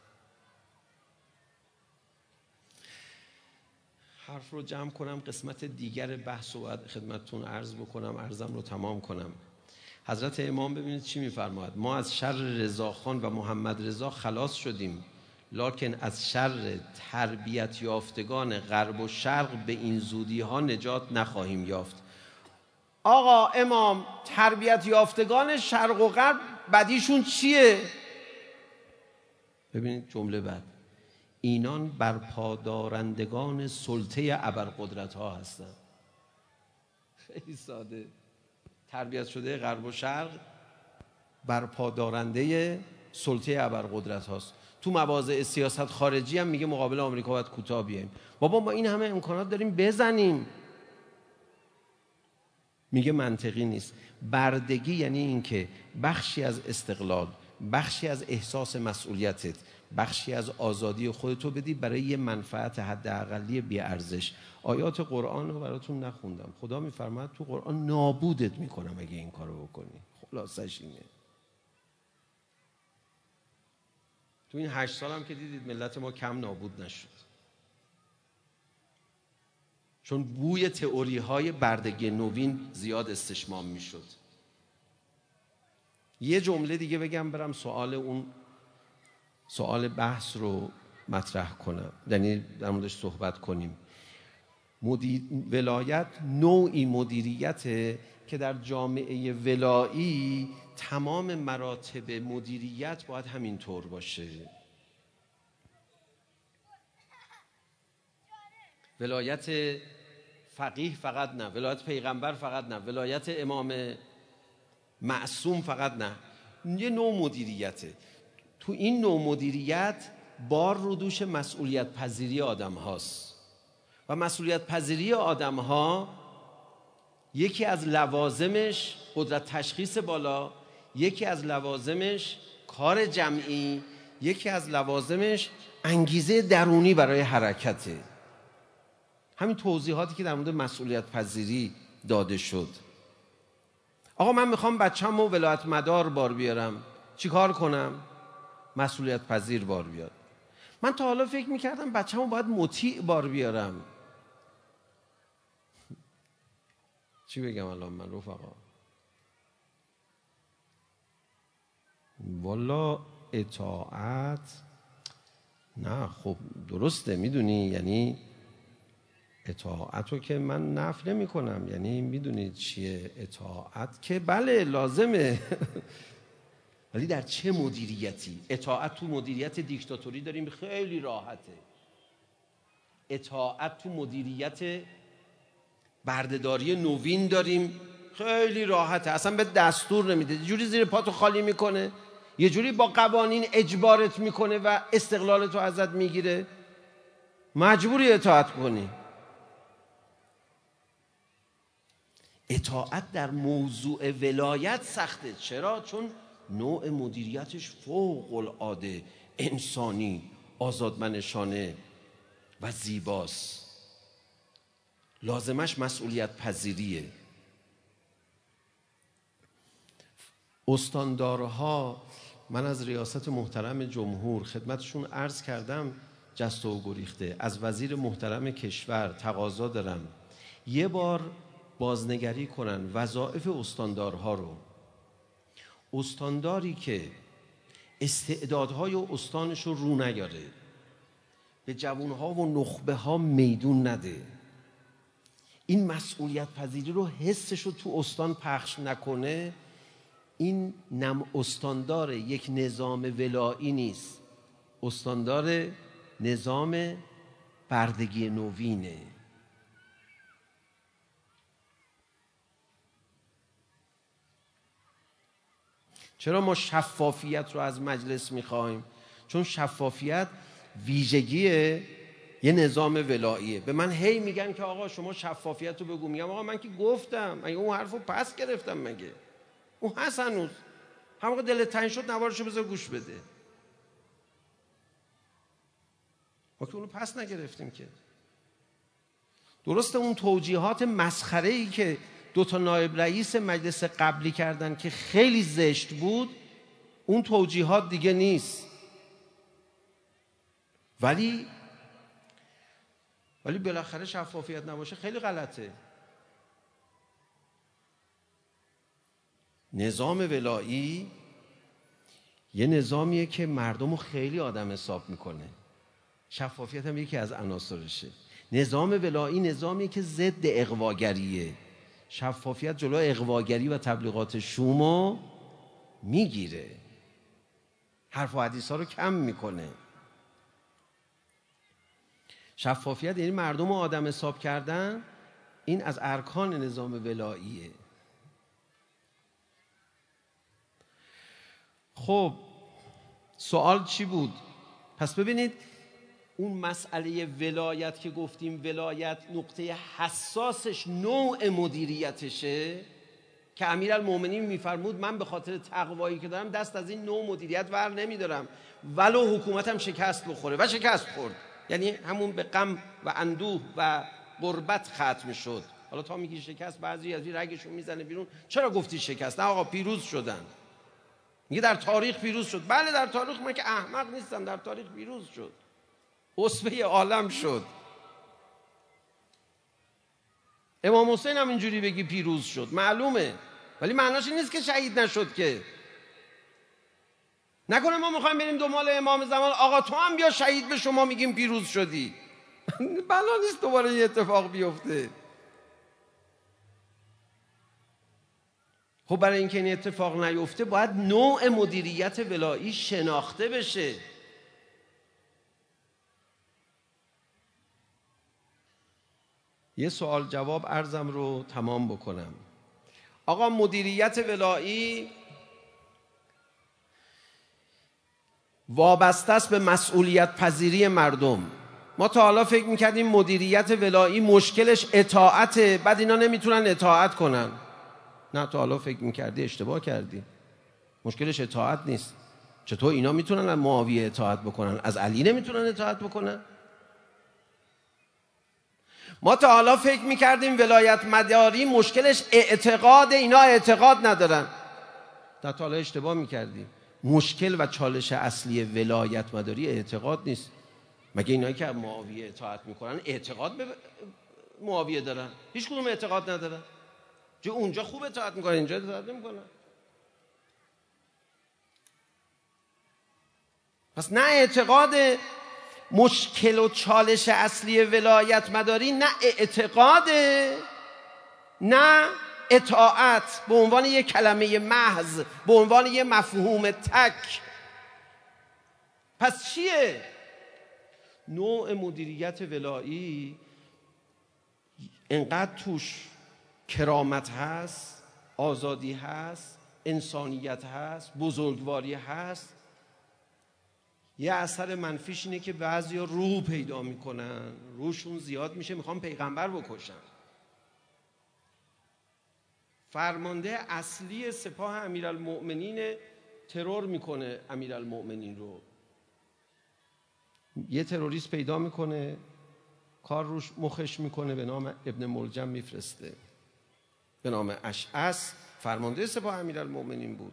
حرف رو جمع کنم، قسمت دیگر بحث رو باید خدمتتون عرض بکنم، عرضم رو تمام کنم. حضرت امام ببینید چی میفرماید: ما از شر رضاخان و محمد رضا خلاص شدیم، لکن از شر تربیت یافتگان غرب و شرق به این زودی ها نجات نخواهیم یافت. آقا امام تربیت یافتگان شرق و غرب بدیشون چیه؟ ببینید جمله بعد، اینان برپادارندگان سلطه ابرقدرت ها هستند. خیلی ساده. تربیت شده غرب و شرق برپادارنده سلطه ابرقدرت هاست. تو مواضع سیاست خارجی هم میگه مقابل آمریکا باید کوتاه بیاییم. بابا ما این همه امکانات داریم بزنیم. میگه منطقی نیست. بردگی یعنی این که بخشی از استقلال، بخشی از احساس مسئولیتت، بخشی از آزادی خودتو بدی برای یه منفعت حداقلی بی ارزش. آیات قرآن رو براتون نخوندم. خدا میفرماید تو قرآن نابودت میکنم اگه این کارو بکنی. خلاصش اینه. تو این 8 سال هم که دیدید ملت ما کم نابود نشد، چون بوی تئوری های بردگی نوین زیاد استشمام میشد. یه جمله دیگه بگم برم سوال بحث رو مطرح کنم، یعنی در موردش صحبت کنیم. ولایت نوعی مدیریته که در جامعه ولایی تمام مراتب مدیریت باید همینطور باشه. ولایت فقیه فقط نه، ولایت پیغمبر فقط نه، ولایت امام معصوم فقط نه. یه نوع مدیریته. تو این نوع مدیریت بار رو دوش مسئولیت پذیری آدم هاست و مسئولیت پذیری آدم ها یکی از لوازمش قدرت تشخیص بالا، یکی از لوازمش کار جمعی، یکی از لوازمش انگیزه درونی برای حرکته. همین توضیحاتی که در مورد مسئولیت پذیری داده شد. آقا من میخوام بچه‌مو ولایت مدار بار بیارم، چی کار کنم؟ مسئولیت پذیر بار بیاد. من تا حالا فکر میکردم بچه‌مو باید مطیع بار بیارم. چی بگم الان من رفقا؟ والا اطاعت نه. خب درسته، میدونی، یعنی اطاعت رو که من نفی نمی کنم، یعنی میدونید چیه اطاعت که بله لازمه ولی در چه مدیریتی؟ اطاعت تو مدیریت دیکتاتوری داریم خیلی راحته. اطاعت تو مدیریت بردهداری نوین داریم خیلی راحته، اصلا به دستور نمیده، یه جوری زیر پاتو خالی میکنه، یه جوری با قوانین اجبارت میکنه و استقلالتو ازت میگیره، مجبوری اطاعت کنی. اطاعت در موضوع ولایت سخته. چرا؟ چون نوع مدیریتش فوق العاده انسانی، آزادمنشانه و زیباست. لازمش مسئولیت پذیریه. استاندارها، من از ریاست محترم جمهور خدمتشون عرض کردم جسته و گریخته، از وزیر محترم کشور تقاضا دارم یه بار بازنگری کنن وظایف استاندارها رو. استانداری که استعدادهای استانش رو نیاره، به جوانها و نخبه ها میدون نده، این مسئولیت پذیری رو حسش رو تو استان پخش نکنه، این نم استاندار یک نظام ولایی نیست، استاندار نظام بردگی نوینه. چرا ما شفافیت رو از مجلس میخوایم؟ چون شفافیت ویژگی یه نظام ولاییه. به من هی میگن که آقا شما شفافیت رو بگو. میگم آقا من که گفتم، مگه اون حرف رو پس گرفتم؟ مگه اون هست هنوز؟ هم موقع دلت تنگ شد نوارشو بذار گوش بده. ما که اونو پس نگرفتیم که. درسته اون توجیهات مسخره‌ای که 2 نایب رئیس مجلس قبلی کردن که خیلی زشت بود، اون توجیهات دیگه نیست. ولی بالاخره شفافیت نباشه خیلی غلطه. نظام ولایی یه نظامیه که مردم رو خیلی آدم حساب میکنه. شفافیت هم یکی از عناصرشه. نظام ولایی نظامیه که ضد اغواگریه. شفافیت جلو اغواگری و تبلیغات شومو میگیره، حرف و حدیث ها رو کم میکنه. شفافیت یعنی مردم رو آدم حساب کردن. این از ارکان نظام ولاییه. خب سوال چی بود؟ پس ببینید اون مسئله ولایت که گفتیم، ولایت نقطه حساسش نوع مدیریتشه که امیرالمومنین میفرمود من به خاطر تقوایی که دارم دست از این نوع مدیریت ور نمیدارم ولو حکومتم شکست بخوره، و شکست خورد. یعنی همون به غم و اندوه و غربت ختم شد. حالا تا میگی شکست، بعضی از این رگشون میزنه بیرون، چرا گفتی شکست؟ نه آقا پیروز شدن. میگه در تاریخ پیروز شد. بله در تاریخ، من که احمق نیستم، در تاریخ پیروز شد، اسوه عالم شد. امام حسین هم اینجوری بگی پیروز شد معلومه، ولی معناش این نیست که شهید نشد. که نکنه ما میخوایم بریم دنبال امام زمان، آقا تو هم بیا شهید به شما میگیم پیروز شدی. بلا نیست دوباره یه اتفاق بیفته. خب برای اینکه این اتفاق نیفته باید نوع مدیریت ولایی شناخته بشه. یه سوال جواب عرضم رو تمام بکنم. آقا مدیریت ولایی وابسته است به مسئولیت پذیری مردم. ما تا حالا فکر میکردیم مدیریت ولایی مشکلش اطاعته، بعد اینا نمیتونن اطاعت کنن. نه، تا حالا فکر میکردی اشتباه کردی. مشکلش اطاعت نیست. چطور اینا میتونن از معاویه اطاعت بکنن، از علی نمیتونن اطاعت بکنن؟ ما تا حالا فکر میکردیم ولایت مداری مشکلش اعتقاد، اینا اعتقاد ندارن. تا حالا اشتباه میکردیم. مشکل و چالش اصلی ولایت مداری اعتقاد نیست. مگه اینایی که معاویه اطاعت میکنن اعتقاد به معاویه دارن؟ هیچ کدوم اعتقاد ندارن. جو اونجا خوب اطاعت میکنن، اینجا اطاعت نمیکنن. پس نه اعتقاد مشکل و چالش اصلی ولایت مداری، نه اعتقاده نه اطاعت به عنوان یک کلمه محض، به عنوان یک مفهوم تک. پس چیه؟ نوع مدیریت ولایی انقدر توش کرامت هست، آزادی هست، انسانیت هست، بزرگواری هست. یه اثر منفیش اینه که بعضیا رو پیدا میکنن، روشون زیاد میشه، میخوان پیغمبر بکشن. فرمانده اصلی سپاه امیرالمؤمنین ترور میکنه امیرالمؤمنین رو. یه تروریست پیدا میکنه، کار روش مخش میکنه، به نام ابن ملجم میفرسته، به نام اشعث، فرمانده سپاه امیرالمؤمنین بود.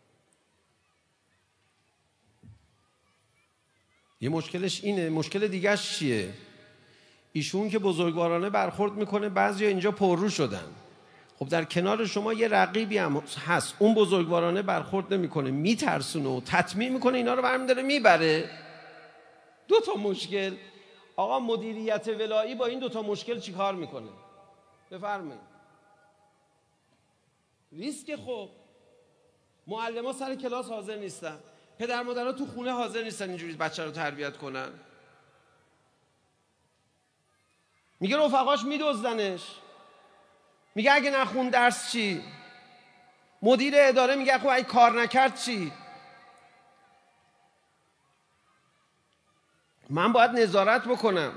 یه مشکلش اینه. مشکل دیگهش چیه؟ ایشون که بزرگوارانه برخورد میکنه، بعضیا اینجا پررو شدن. خب در کنار شما یه رقیبی هم هست، اون بزرگوارانه برخورد نمیکنه، میترسونه و تطمیع میکنه، اینا رو برمی‌داره میبره. دو تا مشکل. آقا مدیریت ولایی با این دو تا مشکل چی کار میکنه؟ بفرمایید. ریسک. خب معلم‌ها سر کلاس حاضر نیستن، پدر مادرها تو خونه حاضر نیستن اینجوری بچه رو تربیت کنن. میگه رفقاش میدزدنش. میگه اگه نخون درس چی؟ مدیر اداره میگه خب اگه کار نکرد چی؟ من باید نظارت بکنم،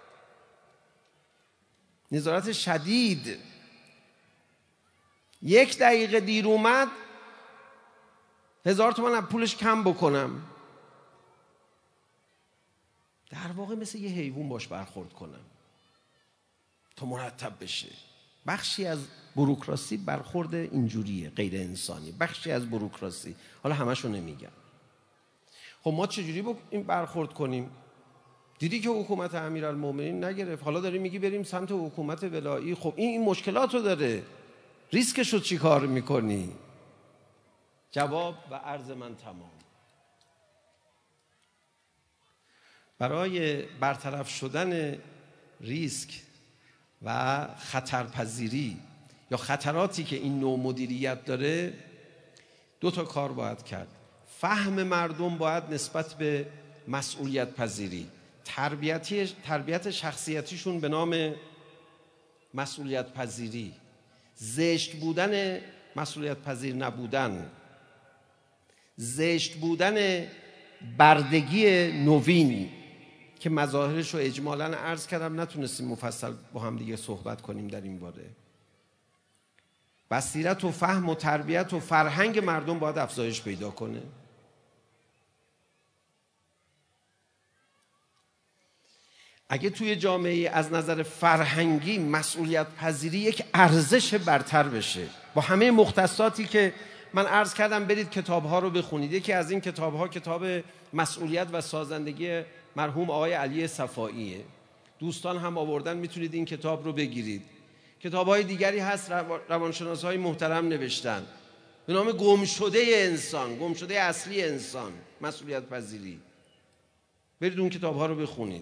نظارت شدید. 1 دقیقه دیر اومد 1000 تومان از پولش کم بکنم. در واقع مثل یه حیوان باش برخورد کنم تا مرتب بشه. بخشی از بوروکراسی برخورد اینجوریه، غیر انسانی. بخشی از بوروکراسی، حالا همشو نمیگم. خب ما چجوری این برخورد کنیم؟ دیدی که حکومت امیرالمومنین نگرفت، حالا داری میگی بریم سمت حکومت ولایی. خب این مشکلاتو داره، ریسکشو چی کار میکنی؟ جواب و عرض من تمام. برای برطرف شدن ریسک و خطرپذیری یا خطراتی که این نوع مدیریت داره، 2 تا کار باید کرد. فهم مردم باید نسبت به مسئولیت پذیری، تربیت شخصیتیشون به نام مسئولیت پذیری، زشت بودن مسئولیت پذیر نبودن، زشت بودن بردگی نوین که مظاهرش رو اجمالاً عرض کردم، نتونستیم مفصل با هم دیگه صحبت کنیم در این باره. بصیرت و فهم و تربیت و فرهنگ مردم باید افزایش پیدا کنه. اگه توی جامعه از نظر فرهنگی مسئولیت پذیری یک ارزش برتر بشه، با همه مختصاتی که من عرض کردم برید کتاب‌ها رو بخونید. یکی از این کتاب‌ها کتاب مسئولیت و سازندگی مرحوم آقای علی صفاییه. دوستان هم آوردن، میتونید این کتاب رو بگیرید. کتاب‌های دیگری هست روانشناس‌های محترم نوشتن به نام گمشده انسان، گمشده اصلی انسان، مسئولیت پذیری. برید اون کتاب‌ها رو بخونید.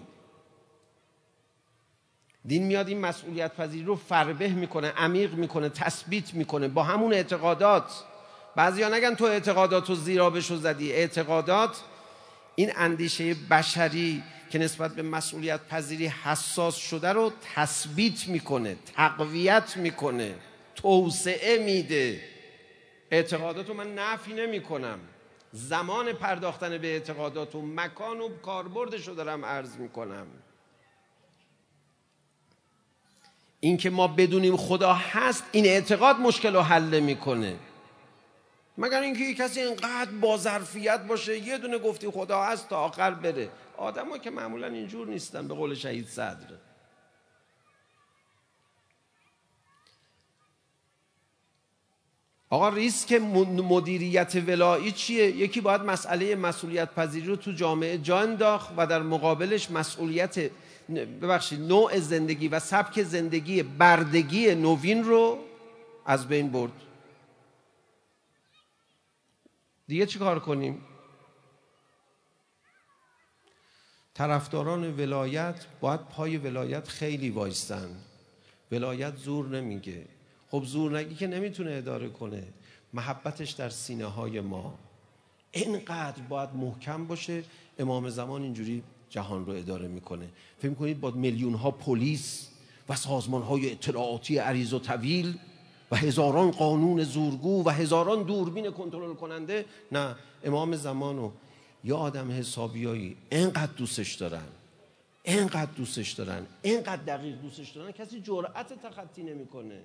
دین میاد این مسئولیت پذیری رو فربه میکنه، عمیق میکنه، تثبیت میکنه با همون اعتقادات. بعضیا نگن تو اعتقاداتو زیرابشو زدی. اعتقادات این اندیشه بشری که نسبت به مسئولیت پذیری حساس شده رو تثبیت میکنه، تقویت میکنه، توسعه میده. اعتقاداتو من نفی نمی کنم، زمان پرداختن به اعتقادات و مکان و کاربردشو دارم عرض میکنم. این که ما بدونیم خدا هست، این اعتقاد مشکل رو حل میکنه. مگر اینکه یک کسی اینقدر با ظرفیت باشه یه دونه گفتی خدا هست تا آخر بره. آدم ها که معمولا اینجور نیستن، به قول شهید صدر. آقا ریسک مدیریت ولایی چیه؟ یکی باید مسئله مسئولیت پذیری رو تو جامعه جا انداخت و در مقابلش مسئولیت نوع زندگی و سبک زندگی بردگی نوین رو از بین برد. دیگه چی کار کنیم؟ طرفداران ولایت باید پای ولایت خیلی وایستن. ولایت زور نمیگه. خب زور نگی که نمیتونه اداره کنه. محبتش در سینه های ما اینقدر باید محکم باشه. امام زمان اینجوری جهان رو اداره میکنه. فکر کنید با میلیون ها پلیس و سازمان های اطلاعاتی عریض و طویل و هزاران قانون زورگو و هزاران دوربین کنترل کننده؟ نه، امام زمانو یا آدم حسابیایی اینقدر دوستش دارن، اینقدر دوستش دارن، اینقدر دقیق دوستش دارن، کسی جرأت تخطی نمیکنه.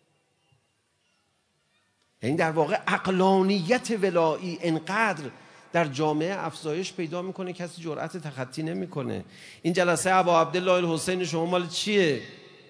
یعنی در واقع عقلانیت ولایی اینقدر در جامعه افزایش پیدا میکنه کسی جرأت تخطی نمیکنه. این جلسه ابا عبدالله الحسین شما مال چیه؟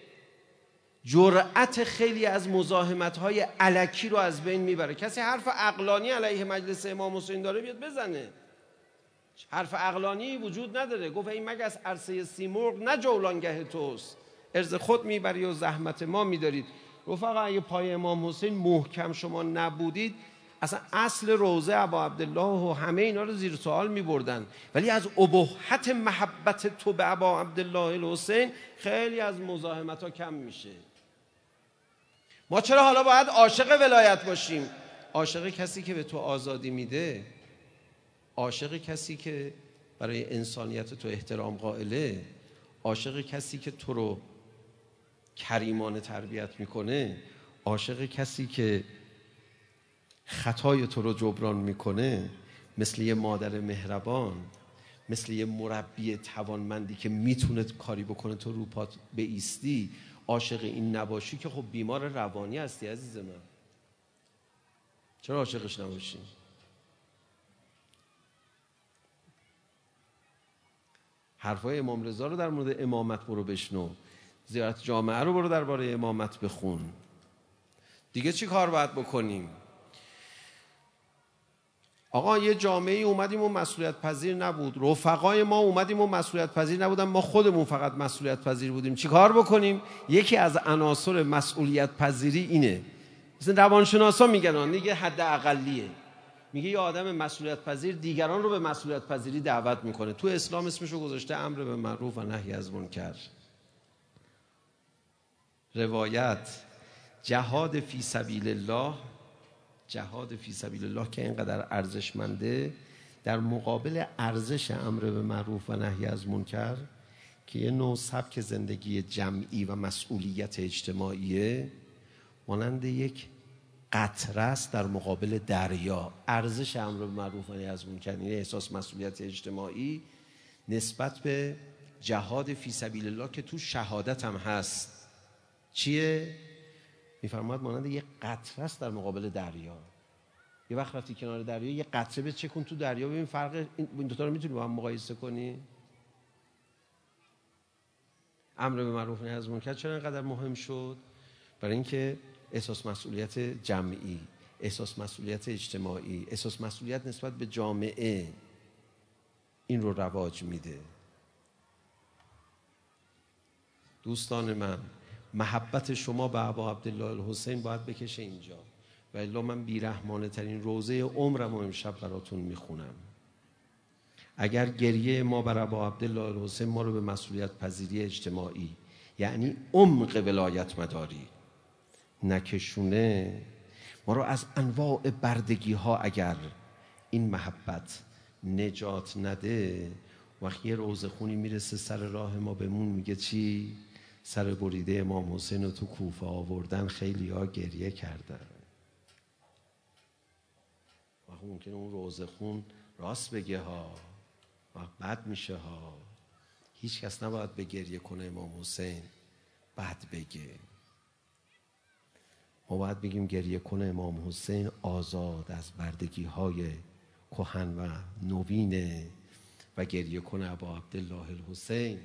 جرأت خیلی از مزاحمت‌های الکی رو از بین میبره. کسی حرف عقلانی علیه مجلس امام حسین داره بیاد بزنه. حرف عقلانی وجود نداره. گفت این مگس عرصه سیمرغ نه جولانگه توست، ارز خود میبری و زحمت ما میدارید. رفقا اگه پای امام حسین محکم شما نبودید، اصلا اصل روضه ابا عبدالله و همه اینا رو زیر سوال میبردن. ولی از ابهت محبت تو به ابا عبدالله الحسین خیلی از مزاحمت ها کم میشه. ما چرا حالا باید عاشق ولایت باشیم؟ عاشق کسی که به تو آزادی میده، عاشق کسی که برای انسانیت تو احترام قائله، عاشق کسی که تو رو کریمانه تربیت میکنه، عاشق کسی که خطای تو رو جبران میکنه، مثل یه مادر مهربان، مثل یه مربی توانمندی که میتونه کاری بکنه تو رو پات بایستی. عاشق این نباشی که خب بیمار روانی هستی عزیز من. چرا عاشقش نباشی؟ حرفای امام رضا رو در مورد امامت برو بشنو، زیارت جامعه رو برو درباره امامت بخون. دیگه چی کار باید بکنیم؟ آقا یه جامعه اومدیم و مسئولیت پذیر نبود، رفقای ما اومدیم و مسئولیت پذیر نبودن، ما خودمون فقط مسئولیت پذیر بودیم. چی کار بکنیم؟ یکی از عناصر مسئولیت پذیری اینه، مثلا روانشناسا میگن دیگه حد اقلیه، میگه یه آدم مسئولیت پذیر دیگران رو به مسئولیت پذیری دعوت میکنه. تو اسلام اسمشو گذاشته امر به معروف و نهی از منکر. روایت جهاد فی سبیل الله، جهاد فی سبیل الله که اینقدر ارزشمنده، در مقابل ارزش امر به معروف و نهی از منکر که یه نوع سبک زندگی جمعی و مسئولیت اجتماعیه، مانند یک قطره است در مقابل دریا. ارزش امر به معروف و نهی از منکر، یعنی احساس مسئولیت اجتماعی نسبت به جهاد فی سبیل الله که تو شهادت هم هست، چیه؟ میفرماید مانند یک قطره است در مقابل دریا. یه وقت رفتی کنار دریا، یه قطره به چکن تو دریا، ببین فرق این دو تا رو میتونی با هم مقایسه کنی؟ امر به معروف و نهی از منکر چرا اینقدر مهم شد؟ برای اینکه احساس مسئولیت جمعی، احساس مسئولیت اجتماعی، احساس مسئولیت نسبت به جامعه این رو رواج میده. دوستان من، محبت شما به ابا عبدالله الحسین باید بکشه اینجا، و الا من بیرحمانه ترین روزه عمرم رو امشب براتون میخونم. اگر گریه ما بر ابا عبدالله الحسین ما رو به مسئولیت پذیری اجتماعی، یعنی عمق ولایت مداری نکشونه، ما رو از انواع بردگی ها اگر این محبت نجات نده، وقتی یه روزه خونی میرسه سر راه ما بهمون میگه چی؟ سر بریده امام حسین رو تو کوفه آوردن، خیلی ها گریه کردن. و ممکنه اون روزه خون راست بگه ها، و بد میشه ها. هیچ کس نباید به گریه کنه امام حسین بد بگه. ما باید بگیم گریه کنه امام حسین آزاد از بردگی های کهن و نوینه، و گریه کنه ابا عبدالله الحسین.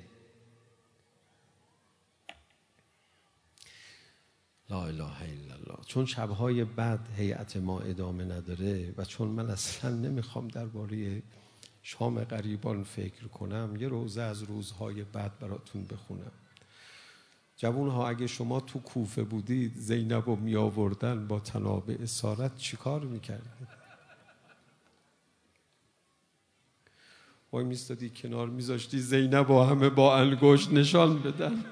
لا اله الا الله. چون شبهای بعد هیئت ما ادامه نداره و چون من اصلا نمیخوام درباره شام غریبان فکر کنم، یه روزه از روزهای بعد براتون بخونم. جوانها، اگه شما تو کوفه بودید زینب رو می آوردن با طناب اسارت، چی کار میکردید؟ وای میستادی کنار، میذاشتی زینب و همه با انگشت نشان بدن.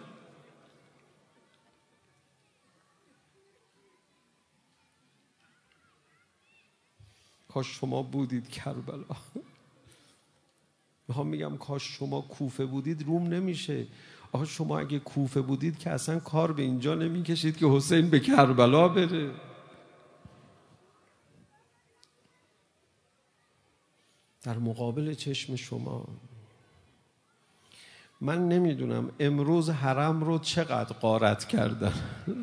کاش شما بودید کربلا. میخوام میگم کاش شما کوفه بودید، روم نمیشه. آخه شما اگه کوفه بودید که اصلا کار به اینجا نمیکشید که حسین به کربلا بره. در مقابل چشم شما. من نمیدونم امروز حرم رو چقدر غارت کردن.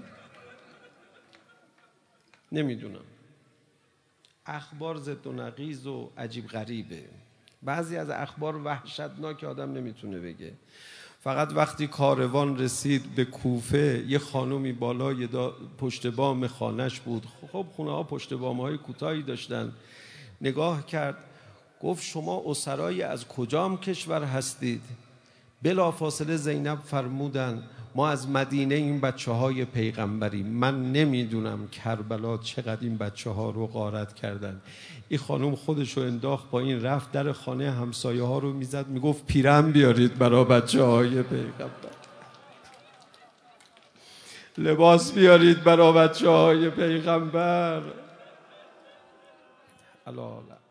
نمیدونم. اخبار زد و نقیض و عجیب غریبه. بعضی از اخبار وحشتناک آدم نمیتونه بگه. فقط وقتی کاروان رسید به کوفه، یه خانومی بالای پشت بام خانش بود. خب خونه ها پشت بام های کوتاهی داشتن. نگاه کرد، گفت شما اسرای از کجام کشور هستید؟ بلافاصله زینب فرمودن ما از مدینه این بچه های پیغمبری. من نمیدونم کربلا چقدر این بچه ها رو غارت کردن. این خانم خودش رو انداخت با این، رفت در خانه همسایه ها رو میزد، میگفت پیرم بیارید برای بچه های پیغمبر، لباس بیارید برای بچه های پیغمبر.